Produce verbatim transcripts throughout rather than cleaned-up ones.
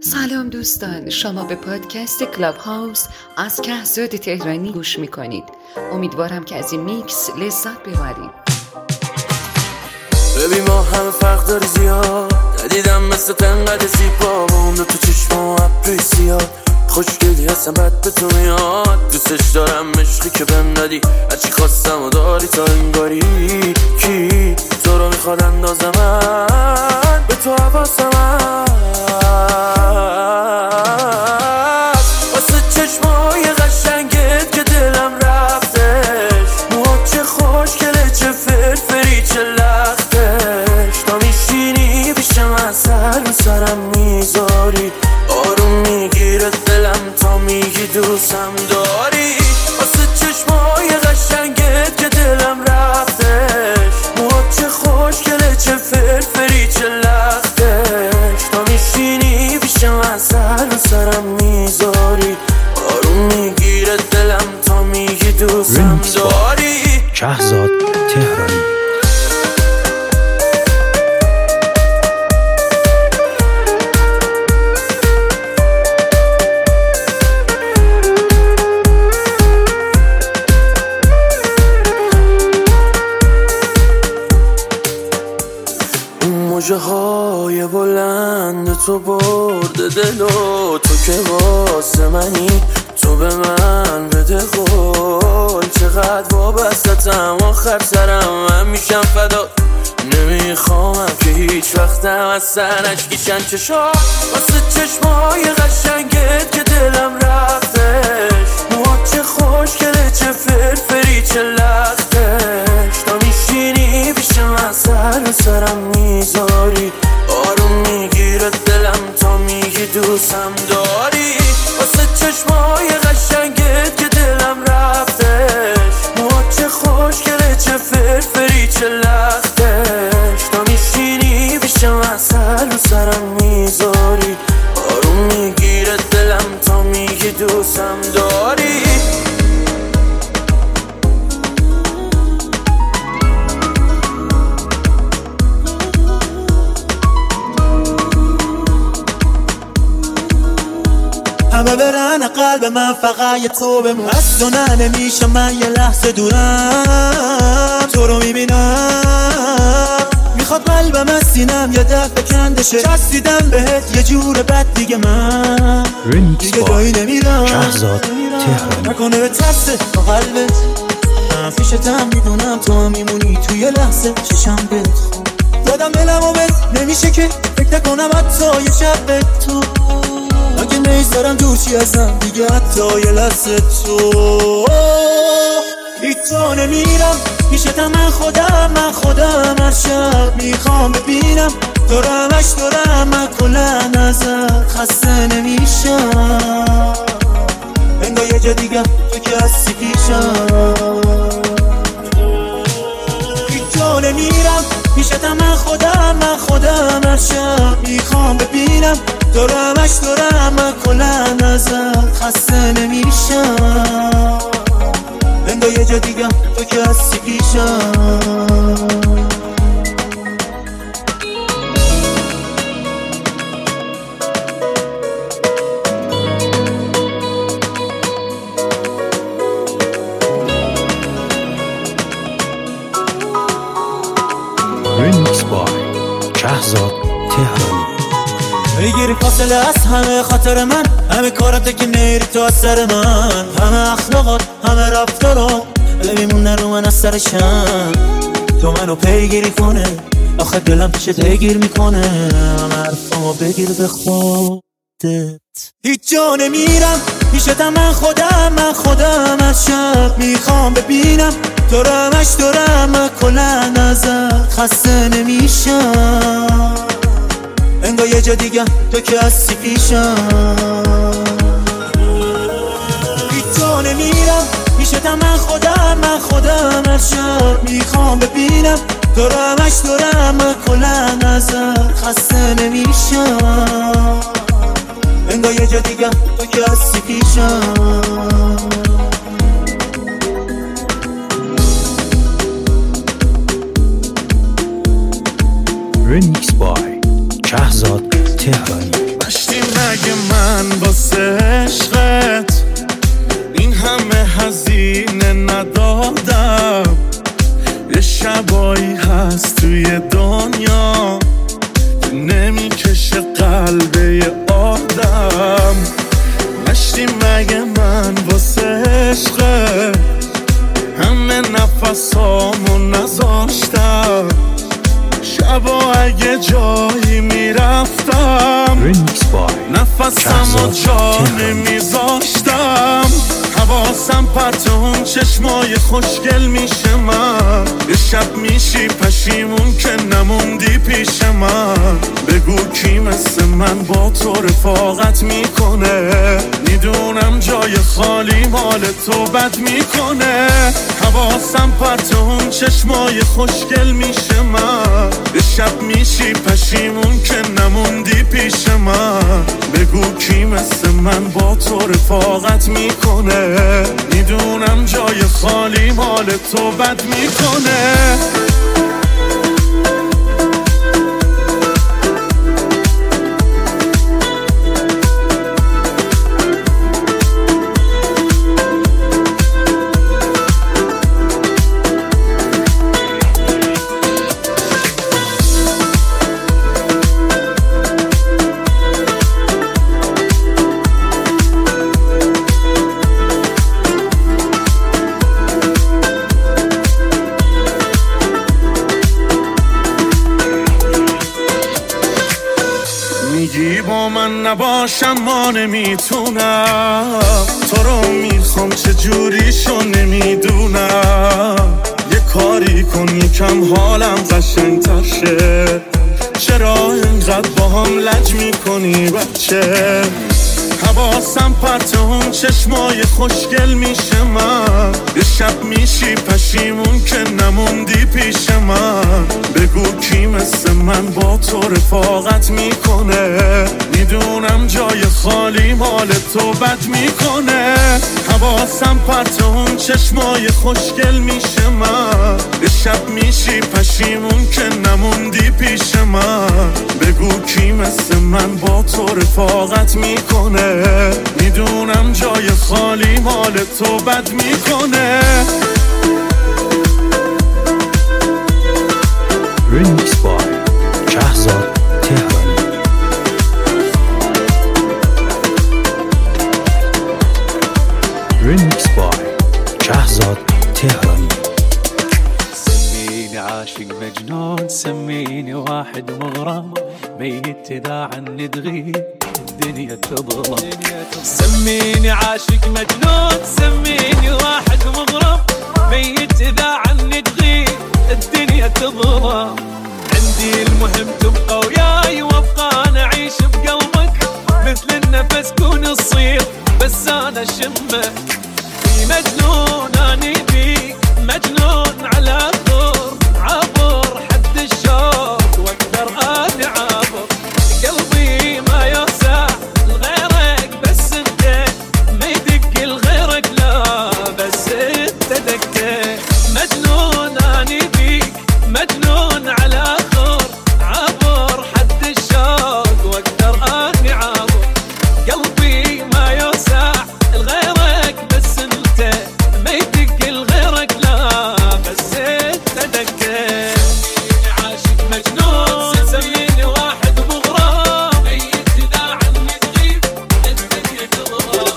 سلام دوستان، شما به پادکست کلاب هاوس از کهزاد تهرانی گوش میکنید. امیدوارم که از این میکس لذت ببرید. ببین ما همه فرق داری زیاد، ندیدم مثل تنقد زیبا با اون دو تو چشم و ابری زیاد. خوشگلی هستم بد به تو میاد، دوستش دارم عشقی که بهم دادی، هرچی خواستم و داری تا انگاری. کی تو رو میخواد اندازه من به تو حواسم هست، واسه چشمای قشنگت که دلم رفتش، موهات چه خوشگله چه فرفری چه لختش، تا میشینی پیشم اثر رو سرم میذاری، آروم میگیره دلم تا میگی دوستم داری، واسه چشمای قشنگت که دلم رفتش، موهات چه خوشگله چه فرفری چه لختش، تا میشینی پیشم اثر رو سرم میذاری، آروم میگیره دلم تا میگی دوستم داری. کهزاد تهرانی. موجه های بلند تو برده دلو، تو که واسه منی تو به من بده قول، چقدر وابستتم آخر سرم من میشم فدا، نمیخوامم که هیچ وقتم از سرش کشن چشا، واسه چشمای قشنگت که دلم رفتش، موهات چه خوشگله چه فرفری چه لختش، تا میشینی پیشم اثر رو سرم میذاری، آروم میگیره دلم تا میگی دوستم داری، واسه چشمای قشنگت که دلم رفتش، موهات چه خوشگله چه فرفری چه لختش، تا میشینی پیشم اثر رو سرم میذاری، آروم میگیره دلم تا میگی دوستم داری. همه برن قلب من فقط یه تو بمون، از تو نه نمیشه من یه لحظه دورم، تو رو میبینم میخواد قلبم از سینم یه دفعه کندشه، چسبیدم بهت یه جور بد دیگه من دیگه جایی نمیرم، کهزاد تهرانی. نکنه به ترسه با قلبت من پیشتم میدونم تو میمونی توی لحظه چشم بهت دادم دلم و بهت نمیشه که فکر کنم حتی یه شب به تو، اگه نیستارم دور چی ازم دیگه حتی یه لحظه تو، هیچ تو نمیرم پیشتم من خودم من خودم هر شب میخوام ببینم تو رو همش دارم من کلن ازت خسته نمیشم، انگار یه جا دیگه تو که هستی پیشم، هیچ تو نمیرم پیشتم من خودم من خودم هر شب میخوام ببینم تو رو همش دارم من کلن ازت خسته نمیشم، انگار یه جا دیگه تو که هستی پیشم. ریمیکس بای کهزاد تهرانی. بگیری فاصله از همه خاطر من، همه کارات که میری تو از سر من، همه اخلاقات همه رفتارات بمیمونه رو من از سرشم، تو منو پیگیری کنه آخه دلم پیشت پیگیر میکنه، همه حرفامو بگیر به خودت، هیچ جا نمیرم پیشتم من خودم من خودم از شب میخوام ببینم تو رو همش دارم من کلن ازت خسته نمیشم، انگار یه جا دیگه تو که هستی پیشم، هیچ جا نمیرم پیشتم من خودم من خودم هر شب میخوام ببینم تو رو همش دارم من کلن ازت خسته نمیشم، انگار یه جا دیگه تو که هستی پیشم. ریمیکس بای کهزاد تهرانی. مشتی مگه من واسه عشقت این همه هزینه ندادم. یه شبایی هست توی دنیا که نمیکشه قلب یه آدم. نشتی مگه من واسه عشقت همه نفسامو نذاشتم. شبا اگه جایی میرفتم نفسمو جا نمیذاشتم. حواسم پرت اون چشمای خوشگل میشه من. یه شب میشی پشیمون که نموندی پیش من. بگو کی مثل من با تو رفاقت میکنه. میدونم جای خالی مال تو بد میکنه. حواسم پرت اون چشمای خوشگل میشه من. یه شب میشی پشیمون که نموندی پیش من. بگو کی مثل من با تو رفاقت میکنه. میدونم جای خالی مال تو بد میکنه. میگی با من نباشم ما نمیتونم. تو رو میخوام چجوریشو نمیدونم. یه کاری کن یکم حالم قشنگ‌تر شه. چرا اینقدر با هم لج میکنی بچه؟ حواسم پرت اون چشمای خوشگل میشه من. یه شب میشی پشیمون که نموندی پیش من. بگو کی مثل من با تو رفاقت میکنه. میدونم جای خالی مال تو بد میکنه. حواسم پرت اون چشمای خوشگل میشه من. یه شب میشی پشیمون که نموندی پیش من. بگو کی مثل من با تو رفاقت میکنه. میدونم جای خالی مال تو بد میکنه. ریمیکس بای شهزاد تهرانی. ریمیکس بای شهزاد تهرانی. سميني عاشق مجنون، سميني واحد مغرم، ميت إذا عني تغيب الدنيا تظلم. سميني عاشق مجنون، سميني واحد مغرم، ميت إذا عني تغيب الدنيا تظلم. عندي المهم تبقى وياي وابقى أنا أعيش بقلبك مثل النفس كون الصيف بس أنا شمك. في مجنون أني بيك مجنون على طور عبر حد الشوق واقدر اني عابر. قلبي ما يوسع لغيرك بس انت ما يدق لغيرك لا بس انت دقت. مجنون اني بيك مجنون على طور عبر حد الشوق واقدر اني عابر. قلبي ما يوسع لغيرك بس انت ما يدق لغيرك لا بس انت دقت. عاشق مجنون سميني واحد مغرم، ميت اذا عني تغيب الدنيا تظلم.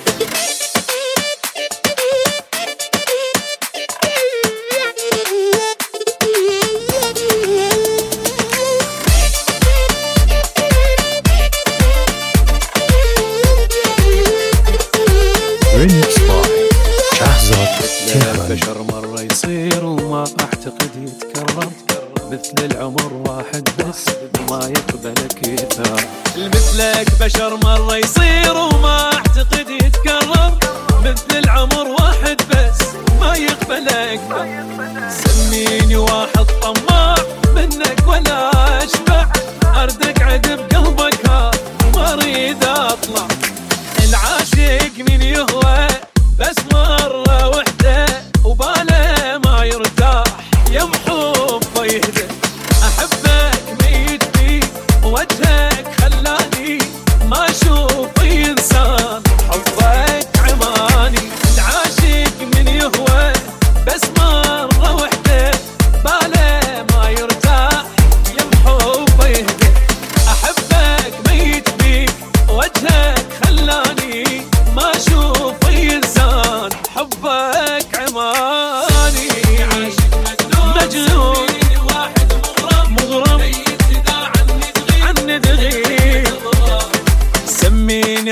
ريميكس باي شهزاد تهراني. بشر مرة يصير وما اعتقد يتكرر، مثل العمر واحد بس ما يقبلك يثار. مثلك بشر مرة يصير وما اعتقد يتكرر، مثل العمر واحد بس ما يقبلك. سميني واحد طماع منك ولا اشبع، اردك عدب قلبك ها وما اريد اطلع. العاشق من يهوى بس مرة وحدة وباله ما يرتاح يمحو فيهدى. احبك ميت فيك وجهك خلاني ما اشوف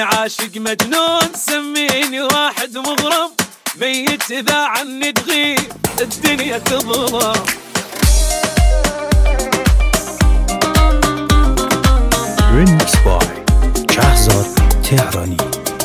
عاشق مجنون سميني واحد مغرم ميت إذا عني تغيب الدنيا تظلم. Remix by شهزاد تهرانی.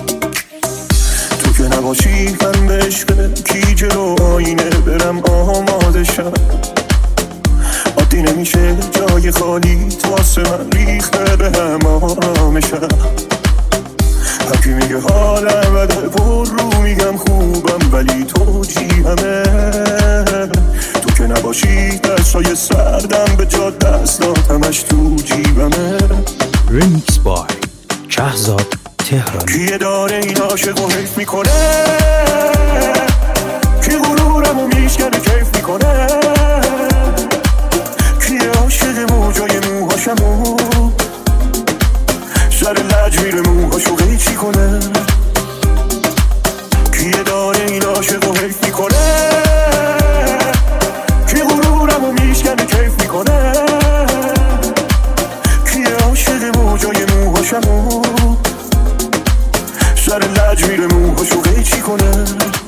تو که نباشی من به عشق کی جلو آینه برم آماده شم. عادی نمیشه جای خالی تو واسه من ریخته به هم آرامشم. هرکی میگه حالم بده پر رو میگم خوبم ولی تو جیمه. تو که نباشی دستای سردم به جا دستات همش تو جیبمه. Remix by شهزاد تهرانی. کیه داره این عاشق و حیف میکنه، کی غرورمو میشکنه کیف میکنه، کیه عاشق موجای موهاشمو سر لج میره موهاشو قیچی کنه. کیه داره این عاشق و حیف میکنه، کی غرورمو میشکنه کیف میکنه، کیه عاشق موجای موهاشمو سر لج میره موهاشو قیچی کنه.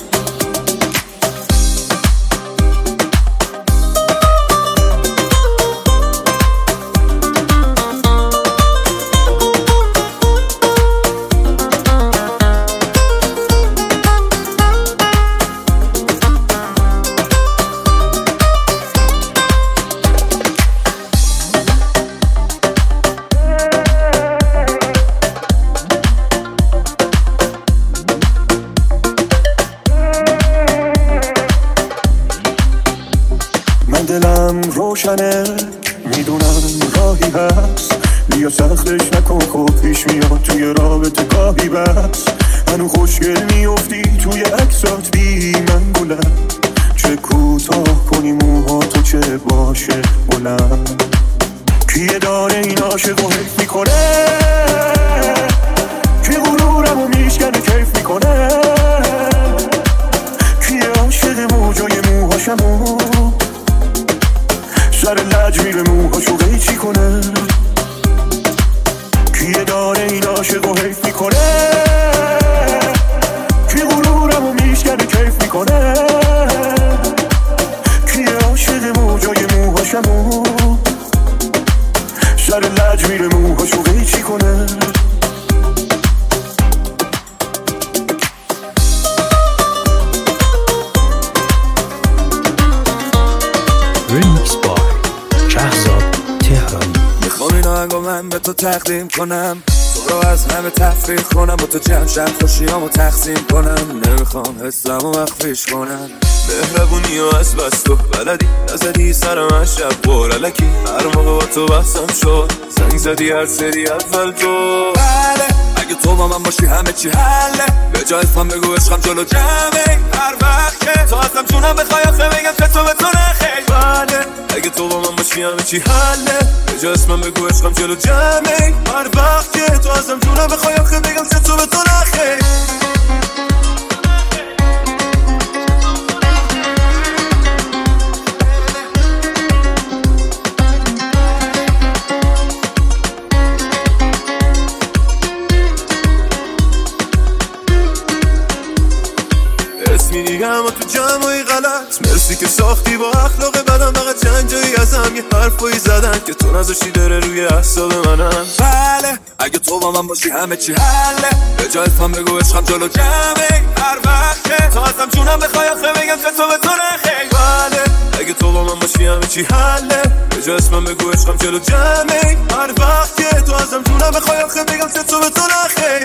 دلم روشنه میدونم راهی هست، بیا سختش نکن خود پیش میاد توی رابطه گاهی بس. هنو خوشگل میافتی توی عکسات بی من گلم، چه کوتاه کنی موها تو چه باشه بلند. کیه داره این عاشق و حیف میکنه، کی غرورمو میشکنه کیف میکنه، کیه عاشق موجای موهاشمو سر لج میره موهاشو قیچی کنه. کیه داره این عاشق و حیف میکنه، کی غرورمو میشکنه کیف میکنه، کیه عاشق موجای موهاشمو سر لج میره موهاشو قیچی کنه. Remix by شهزاد تهرانی. میخوام این آهنگو من به تو تقدیم کنم، تو رو از همه تفریح کنم، با تو جمع شم خوشیامو تقسیم کنم. نمیخوام حسمو مخفیش کنم، مهربونی و از بس تو بلدی نزدی سر من شب بور علکی. هر موقع با تو بحثم شد زنگ زدی هر سری اول تو. بله اگه تو با من باشی همه چی حله، به جای فهم بگو عشقم جلو جمعه. هر وقت که تو هستم جونم بخوای آخه بگم که تو به تو نخیل. بله اگه تو با من باشی همه چی حله، به جای اسمم بگو عشقم جلو جمعه. هر وقت که تو هستم جونم بخوای آخه بگم که تو به تو نخیل. میگم و تو جمعی غلط، مرسی که ساختی با اخلاق بدم. فقط چند جایی ازم یه حرفایی زدن که تو نذاشتی بره روی اعصاب منم. بله اگه تو با من باشی همه چی حله، به جای فهم بگو عشقم جلو جمعه. هر وقت که تو ازم جونم بخوای آخه بگم که تو به تو نخیل. بله اگه تو با من باشی همه چی حله، به جای اسمم بگو عشقم جلو جمعه. هر وقت که تو ازم جونم بخوای آخه بگم که تو به تو نخیل.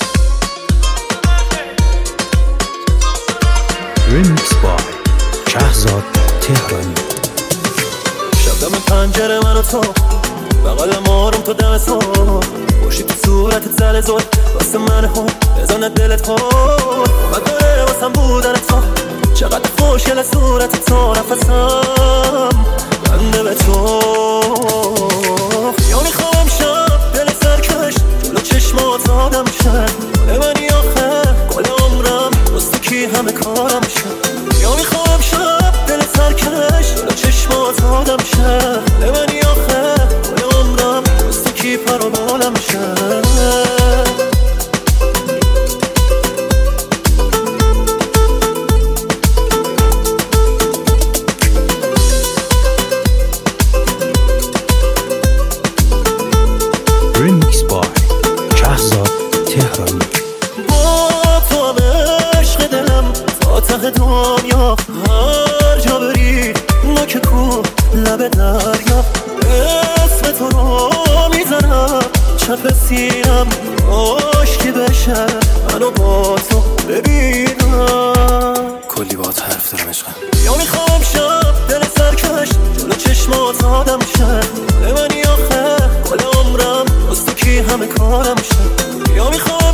Remix by شهزاد تهرانی. شب دم پنجره من و تو بغل مارم تو دم تو، باشی تو صورتت زل زل واسه من هم بزنه دلت خود. من داره واسم بودن تو، چقدر خوشگل صورتت تو، نفسم بنده به تو. یا میخوام شب دل سرکش جلو چشمات آدم شد، گل منی آخه گل عمرم دوست کی همه کارم شد. یا میخوام شب دل سرکش جلو چشمات آدم شد، گل منی آخه گل عمرم دوست کی پر و بالم شد. باش که بشه منو با تو ببینم. کلی باهات حرف دارم عشقم. یا میخوام شب دل سرکش جلو چشمات آدم شه، مال منی آخه کل عمرم از تو کی همه کارم شه. یا میخوام